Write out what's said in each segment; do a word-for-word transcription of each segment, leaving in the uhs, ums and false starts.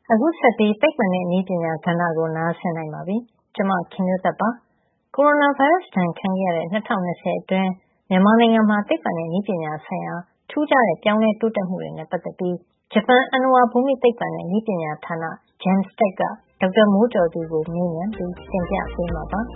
အခုဆက်ပြီးသိပ္ပံနဲ့နည်းပညာကဏ္ဍကိုနားဆင်နိုင်ပါပြီ။ကျွန်မခင်မျိုးသက်ပါ။ကိုရိုနာဗိုင်းရပ်စ်ဒဏ်ခံခဲ့ရတဲ့၂၀၂၀အတွင်းမြန်မာနိုင်ငံမှာသိပ္ပံနဲ့နည်းပညာဆိုင်ရာထူးခြားတဲ့ပြောင်းလဲတိုးတက်မှုတွေနဲ့ပတ်သက်ပြီးဂျပန်အဏ္ဏဝါဘူမိသိပ္ပံနဲ့နည်းပညာဌာန JAMSTEC ကဒေါက်တာမိုးကျော်သူကိုမေးမြန်းပြီးသင်ပြပေးမှာပါ။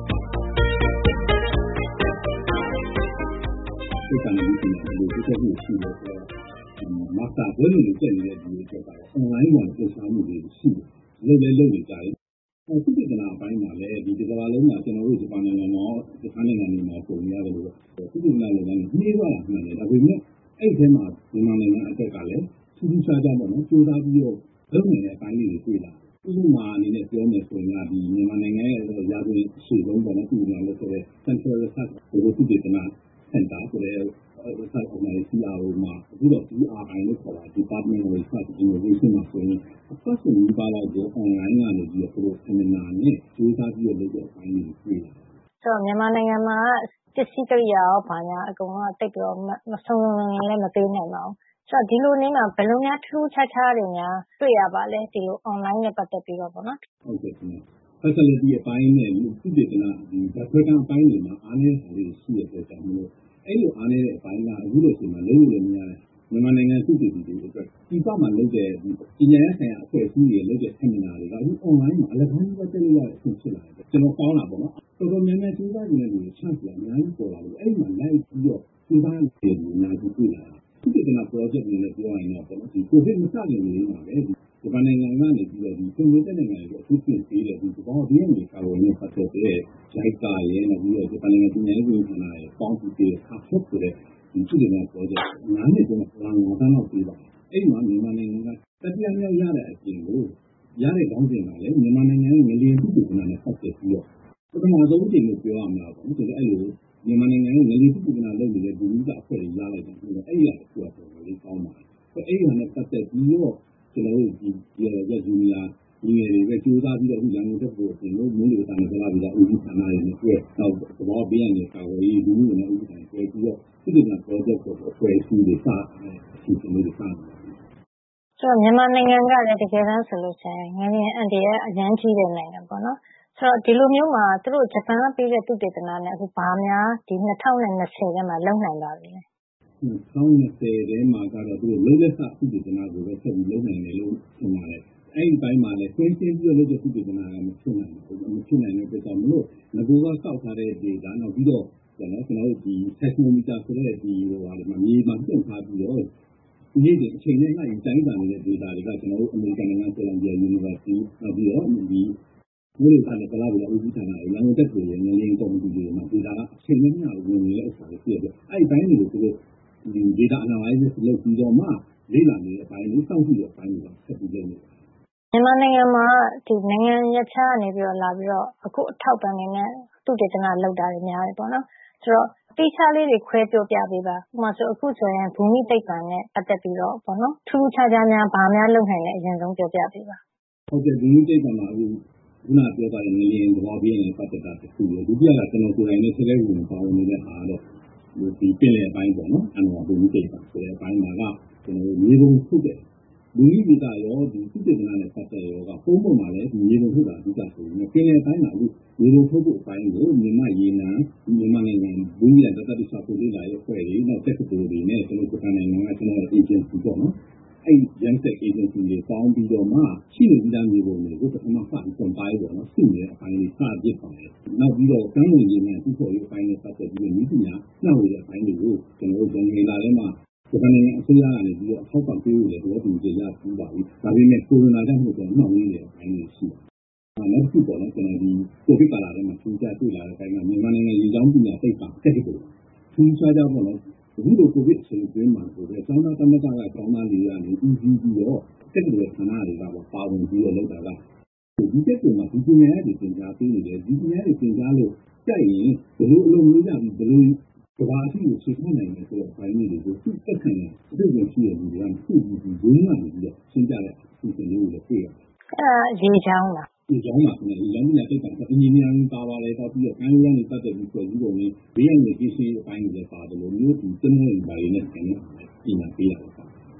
သိပ္ပံနဲ့နည်းပညာကိုတိုးတက်မှုရှိလို့ဆိုတော့မာစတာဘွဲ့လို့တက်နေတဲ့ဒီအတွက်ကတော့အွန်လိုင်းပေါ်ပို့ချမှုတွေရှိတယ်။လုပ်လဲလုပ်နေကြတယ်။အခုဒီကနေ့အပိုင်းမှာလည်းဒီကမ္ဘာလုံးမှာကျွန်တော်တို့ဂျပန်နိုင်ငံမှာဂျပန်နိုင်ငံမှာပုံရတယ်လို့ဒီကနေ့လည်းနှေးသွားတာမှန်တယ်။ဒါပေမဲ့အဲ့ဒီမှာမြန်မာနိုင်ငံအတွက်ကလည်းထူးထူးခြားခြားပေါ့နော်စူးစမ်းပြီးတော့လုပ်နေတဲ့အပိုင်းလေးတွေတွေ့လာ။ဥပမာအနေနဲ့ပြောမယ်ဆိုရင်ဒီမြန်မာနိုင်ငံရဲ့ရာဇဝင်ရှေ့ဆုံးပေါ့နော်ဒီမှာလို့ဆိုရဲ Central Research ကိုသူတည်တနာစင်တာဆိုတဲ့ research organization မှာအခုတော့ D R I လို့ခေါ်တာ Department of Research Innovation မှာဆိုရင်အပတ်စဉ်ဒီပါတော့ online ကနေပြီးတော့သူတို့ seminar နဲ့စူးစမ်းပြီးတော့လုပ်တဲ့အပိုင်းတွေတွေ့လာ။ဆိုတော့မြန်မာနိုင်ငံမှာပစ္စည်းကိရိယာရောဘာညာအကုန်လုံးတိတ်ပြီးတော့မဆုံးလုံးလည်းမပေးနိုင်ပါဘူး။ဆိုတော့ဒီလိုနေမှာဘယ်လိုများထူးခြားခြားတွေများတွေ့ရပါလဲဒီလို online နဲ့ပတ်သက်ပြီးတော့ပေါ့နော်။ဟုတ်ကဲ့ခင်ဗျ။ facility အပိုင်းနဲ့သူတည်တနာဒီ program အပိုင်းတွေမှာအားနည်းတာတွေရှိတဲ့အတွက်ကြောင့်မလို့အဲ့လိုအားနည်းတဲ့အပိုင်းကအခုလို့ဆိုမှလုံးဝလည်းမရတယ်မြန်မာနိုင်ငံသူတည်တည်တွေအတွက်ဒီကမှလုပ်တဲ့ဒီပညာရေးဆိုင်ရာအဖွဲ့အစည်းတွေလုပ်တဲ့ seminar တွေကအခု online မှာအလကားကြီးပဲတက်လို့ရတဲ့အဆင့်ဖြစ်လာတယ်ကျွန်တော်ကောင်းတာပေါ့နော်တော်တော်များများစူးစမ်းနေတဲ့လူတွေချန့်ပြအများကြီးပေါ်လာလို့အဲ့မှာ live ပြီးတော့စူးစမ်းနေတယ်အများကြီးတွေ့လာတာသူတည်တနာ project တွေနဲ့ပြောရရင်တော့ပေါ့နော်ဒီ covid မစခင်လေးမှာပဲဂျပန်နိုင်ငံကနေပြီးတော့ဒီကွန်ပျူတာနိုင်ငံတွေအထူးပြင်ပေးတဲ့ဒီဘောဘေးအနေကာဝယ်နေပတ်သက်တဲ့ ဂျိုက်ကာ ရဲ့နောက်ပြီးတော့ဂျပန်နိုင်ငံပညာရေးဝန်ကြီးဌာနရဲ့ပေါင်းပြီးတဲ့အခါဆက်ဆိုတဲ့ဒီသူတွေနဲ့ project နားနေတော့လာငါးတန်းလောက်ပြီးပါအဲ့မှာမြန်မာနိုင်ငံကတတိယမြောက်ရတဲ့အပြင်ကိုရတဲ့ကောင်းစဉ်ကလည်းမြန်မာနိုင်ငံရဲ့ငလျင်သူတွေနဲ့ပတ်သက်ပြီးတော့ပထမဆုံးအချိန်ကိုပြောရမှာပေါ့ဆိုတော့အဲ့လိုမြန်မာနိုင်ငံရဲ့ငလျင်သူတွေနဲ့လုပ်နေတဲ့ဒီဥစ္စာအဖွဲ့တွေရလိုက်တယ်ဆိုတော့အဲ့ရတဲ့ကွာတော်လေးကောင်းပါတယ်အဲ့ဒီနဲ့ပတ်သက်ပြီးတော့ကျွန်တော်တို့ဒီရက်ဂျူနီယာဒီငယ်တွေပဲစူးစမ်းပြီးတော့အခုရန်ကုန်တက်ဖို့အပြင်လို့မျိုးလိုတာနဲ့ကြလာပြီးတော့ဦးစီးဌာနတွေနဲ့တွေ့တော့သဘောဘေးရနေကာဝေးလူမျိုးနဲ့ဦးစီးဌာနတွေပြီးတော့ဒီလိုမျိုး project ကိုအဖွဲ့အစည်းတွေစအစီအစဉ်တွေစတယ်ဆိုတော့မြန်မာနိုင်ငံကလည်းတကယ်တမ်းဆိုလို့ရှိရင်ငလျင်အန်တီရဲ့အရန်ကြီးတဲ့နိုင်ငံပေါ့နော်ဆိုတော့ဒီလိုမျိုးမှာသူတို့ဂျပန်ကပေးတဲ့သုတေသနနဲ့အခုဘာများဒီ၂၀၂၀ထဲမှာလုံနိုင်ပါပြီလဲ၂၀၂၀ထဲမှာကတော့သူတို့လုံးလက်စသုတေသနကိုပဲဆက်ပြီးလုံနိုင်တယ်လို့ဆိုပါတယ်အဲ့ဒီတိုင်းမှာလည်းဆွေးရှင်းပြီးတော့လုပ်တဲ့သုတေသနကမဖြစ်နိုင်ဘူးမဖြစ်နိုင်တဲ့အတွက်ကြောင့်မလို့ငကိုကကောက်ထားတဲ့ data နောက်ပြီးတော့ကျွန်တော်ကျွန်တော်တို့ဒီ seismometer ဆိုတဲ့ဒီဟိုဟာဒီမှာမြေမှာပြုတ်ထားပြီးတော့ဒီနေ့အချိန်နဲ့လိုက်ရင်တိုင်းတာနေတဲ့ data တွေကကျွန်တော်တို့အမေရိကန်နိုင်ငံကိုလံဘီယာ University နောက်ပြီးတော့ဒီမျိုးတွေကနေကလာပြီးတော့ဦးစီးဌာနတွေရန်ကုန်တက်ကိုရငလင်းကော်မတီတွေမှာ data ကအချိန်နဲ့မျှဝင်နေတဲ့ဥစ္စာတွေပြည့်တယ်အဲ့ဒီတိုင်းတွေကိုသူတို့ဒီ data analysis လုပ်ပြီးတော့မှလေ့လာနေတဲ့အပိုင်းကိုစောင့်ကြည့်တဲ့အပိုင်းကိုဆက်ပြီးလုပ်နေတယ်မြန်မာနိုင်ငံမှာဒီနိုင်ငံရပ်ခြားကနေပြီးတော့လာပြီးတော့အခုအထောက်ပံ့နေနဲ့သုတေသနလုပ်တာတွေများတယ်ပေါ့နော်ဆိုတော့တိကျလေးတွေခွဲပြောပြပေးပါဥပမာဆိုအခုဆိုရင်ဘူမိသိပ္ပံနဲ့ပတ်သက်ပြီးတော့ပေါ့နော်ထူးခြားခြားများဘာများလုပ်နိုင်လဲအရင်ဆုံးပြောပြပေးပါဟုတ်ကဲ့ဘူမိသိပ္ပံမှာအခုခုနပြောတာငလျင်သဘောပြင်းနဲ့ပတ်သက်တာတစ်ခုလေဒုတိယကကျွန်တော်ကိုယ်တိုင်နဲ့ဆက်လက်ဝင်ပါဝင်နေတဲ့အားတော့ဒီပြင်လယ်အပိုင်းပေါ့နော်အနော်ဘူမိသိပ္ပံဆိုတဲ့အပိုင်းမှာကကျွန်တော်မြေပုံထုတ်တဲ့လူကြီးတွေကရောဒီသုတေသနနဲ့ပတ်သက်ရောကပုံပုံမှာလည်းဒီမြေပုံထုတ်တာအဓိကဆိုရင်ပြင်လယ်ပိုင်းမှာအခုမြေပုံထုတ်ဖို့အပိုင်းကိုမြန်မာရေနံမြန်မာနိုင်ငံဘူမိရတတတိစာပို့လေးလာရဲ့ဖွဲ့တွေနောက်တက္ကသိုလ်တွေနဲ့ကျွန်တော်တို့နိုင်ငံကကျွန်တော် agency ပေါ့နော်အဲ့ JAMSTEC agency တွေပေါင်းပြီးတော့မှရှိနေပြီးသားမြေပုံတွေကိုပထမစပြီးကွန်ပိုင်းပေါ့နော်စုနေတဲ့အပိုင်းလေးစပြစ်ပါတယ်နောက်ပြီးတော့ကမ်းလွန်ရေနံသူ့ဖော်ရေးအပိုင်းနဲ့ပတ်သက်ပြီးတော့ဤပညာနှောက်ရတဲ့အပိုင်းတွေကိုကျွန်တော်တို့ဂျန်နယ်လာထဲမှာဂျပန်နိုင်ငံအစိုးရကနေပြီးတော့အထောက်ပံ့ပေးလို့လည်းတော့ဒီကြေရပြီးပါပြီ။ဒါပေမဲ့ကိုရိုနာကြောင့်မဟုတ်တော့နှောင့်နှေးနေတဲ့အပိုင်းတွေရှိတယ်။နောက်တစ်ခုပေါ့နော်ကျွန်တော်ဒီကိုဗစ်ကာလထဲမှာထူးခြားတွေ့လာတဲ့အပိုင်းကမြန်မာနိုင်ငံရေကြောင်းပညာသိပ္ပံတက္ကသိုလ်ထူးခြားကြပေါ့နော်အခုလိုကိုဗစ်အချိန်အတွင်းမှာဆိုတော့ကျောင်းသားသမဂ္ဂကကျောင်းသားတွေကနေဦးစီးပြီးတော့တက္ကသိုလ်ဌာနတွေကပါဝင်ပြီးတော့လုပ်တာကဒီတက္ကသိုလ်မှာဒီပညာရေးတွေသင်ကြားပေးနေတယ်ဒီပညာရေးတွေသင်ကြားလို့ကြိုက်ရင်ဘယ်လိုအလုပ်လုပ်ရပြီးဘယ်လိုကဘာအထိကိုရှင်းပြနိုင်တယ်ဆိုတော့ဘိုင်းလေးတွေကိုသူ့တက်ခံရအတွေ့အကြုံရှိတဲ့လူတွေကသူ့ဒီဒီဘုံမှန်ပြီးတော့ရှင်းပြတဲ့အစီအစဉ်လေးကိုလည်းတွေ့ရတယ်။အဲရေချောင်းလား။ရေချောင်းမှာခင်ဗျရေချောင်းပညာသိပ္ပံအင်ဂျင်နီယာပါပါတယ်တော့ပြီးတော့ကမ်းရိုးတန်းတွေပတ်သက်ပြီးဖွဲ့စည်းပုံတွေဘေးရန်တွေကိစ္စအပိုင်းတွေလည်းပါတယ်လို့မျိုးဒီစနစ်တွေပါရင်းနဲ့ဆင်နေတာပညာပေးတာပါ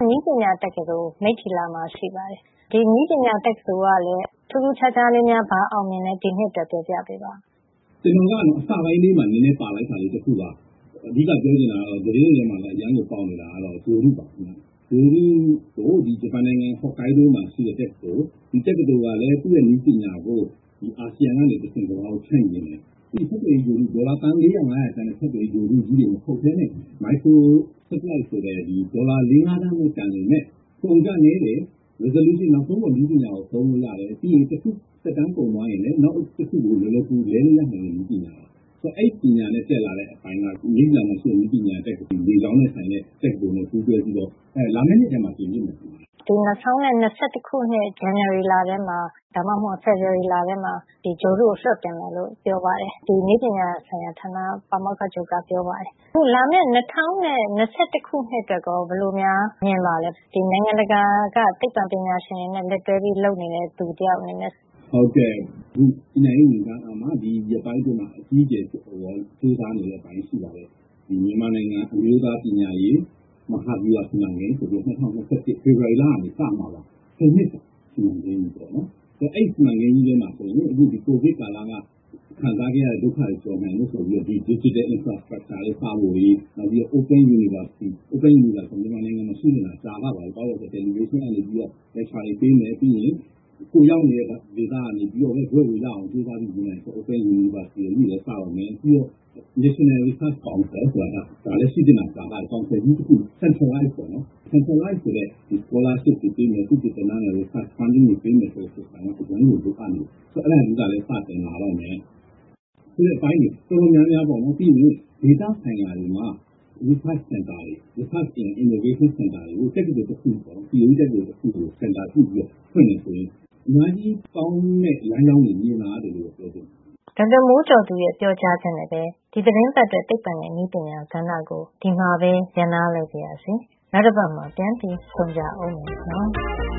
နည်းပညာတက္ကသိုလ်မိတ္ထီလာမှာရှိပါတယ်။ဒီနည်းပညာတက္ကသိုလ်ကလည်းထူးထူးခြားခြားလေးများဘာအောင်မြင်လဲဒီနှစ်အတွက်ပြောပြပေးပါ။ကျွန်တော်ကတော့အစပိုင်းလေးမှာနည်းနည်းပါလိုက်တာလေးတစ်ခုပါ။အဓိကပြောချင်တာကတော့သတင်းတွေမှာလည်းအများကြီးပေါင်းနေတာကတော့ဂျိုရုပါခင်ဗျ။ဂျိုရုကိုဒီဂျပန်နိုင်ငံဟော့ကိုင်ဒိုမှာရှိတဲ့တက္ကသိုလ်ဒီတက္ကသိုလ်ကလည်းသူ့ရဲ့နည်းပညာကိုဒီအာဆီယံကနေတစ်ဆင့်ကမ္ဘာကိုဖြန့်ကျင်တယ်။ဒီဆက်သွယ်ရေးဂျိုရုဒေါ်လာတန်လေးရာငါးရာတန်တဲ့ဆက်သွယ်ရေးဂျိုရုကြီးတွေမဟုတ်ဘဲနဲ့မိုက်ခရိုဆက်လိုက်ဆိုတဲ့ဒီဒေါ်လာလေးငါးတန်းနဲ့တန်နေတဲ့ပုံစံနေတယ် resolution နောက်ဆုံးကိုနည်းပညာကိုသုံးလို့ရတယ်ပြီးရင်တစ်ခုသက်တမ်းကုန်သွားရင်လည်းနောက်တစ်ခုကိုလည်းလည်းကူလဲလို့ရနိုင်တဲ့နည်းပညာဆိုအဲ့ပညာနဲ့တက်လာတဲ့အပိုင်းကနည်းပညာမရှိနည်းပညာတက်ကိုဒီကြောင်းနဲ့ဆိုင်တဲ့တက်ကိုနဲ့ပူးတွဲပြီးတော့အဲလာမယ့်နှစ်ထဲမှာပြင်ပြမယ်ဒီ၂၀၂၁ခုနှစ် January လထဲမှာဒါမှမဟုတ် February လထဲမှာဒီဂျိုရုကိုလွှတ်တင်မယ်လို့ပြောပါတယ်ဒီနည်းပညာဆိုင်ရာဌာနပါမောက္ခချုပ်ကပြောပါတယ်အခုလာမယ့်၂၀၂၁ခုနှစ်အတွက်ကောဘယ်လိုများမြင်ပါလဲဒီနိုင်ငံတကာကသိပ္ပံပညာရှင်တွေနဲ့လက်တွဲပြီးလုပ်နေတဲ့သူတယောက်အနေနဲ့ဟုတ်ကဲ့ဒီပညာရေးဝန်ထမ်းအမှဒီရပိုင်းတွေမှာအကြီးအကျယ်ဟိုစူးစမ်းနေတဲ့ပိုင်းရှိပါတယ်ဒီမြန်မာနိုင်ငံအမျိုးသားပညာရေးမဟာဗျူဟာစီမံကိန်းဆိုပြီး၂၀၂၁ February လကနေစမှာပါဆယ်နှစ်စီမံကိန်းပေါ့နော်ဆိုအဲ့စီမံကိန်းကြီးထဲမှာဆိုရင်အခုဒီကိုဗစ်ကာလကခံစားခဲ့ရတဲ့ဒုက္ခတွေကျော်နိုင်လို့ဆိုပြီးဒီ digital infrastructure တွေစဖို့ရေးနောက်ပြီး open university open university မြန်မာနိုင်ငံမှာရှိနေတာကြာလာပါပြီပေါ့တော့ television ကနေပြီးတော့ lecture တွေပေးမယ်ပြီးရင်ကိုရောက်နေတဲ့ဒေသကနေပြီးတော့ဘယ်ဘွဲကိုရအောင်ကြိုးစားပြီးနေတယ်ဆို open university တွေလည်းစအောင်မယ်ပြီးတော့ national research council ဆိုတာဒါလည်းရှိတင်တာက council ကြီးတစ်ခု centralize ပေါ့နော် centralize ဆိုတဲ့ဒီ scholarship တွေပေးမယ်သူတည်တနာနဲ့ research funding တွေပေးမယ်ဆိုတဲ့ဆိုတာကကျွန်တော်တို့အနေနဲ့ဆိုအဲ့ဒါကလည်းစတင်လာတော့မယ်ဒီအပိုင်းတွေတော်တော်များများပေါ့နော်ပြီးရင် data ဆိုင်ရာတွေမှာ research center တွေ research and innovation center တွေကိုတက္ကသိုလ်တစ်ခုပေါ့ဒီလိုတက္ကသိုလ်တစ်ခုကို center ပြုပြီးဖွင့်နေဆိုရင်အများကြီးကောင်းတဲ့လမ်းကြောင်းတွေမြင်လာတယ်လို့ပြောတယ်ဒေါက်တာမိုးကျော်သူရဲ့ပြောကြားချက်နဲ့ပဲဒီသတင်းပတ်အတွက်သိပ္ပံနဲ့နည်းပညာကဏ္ဍကိုဒီမှာပဲရန်နာလိုက်ပါရစေနောက်တစ်ပတ်မှာပြန်ပြီးဆုံကြအောင်နော်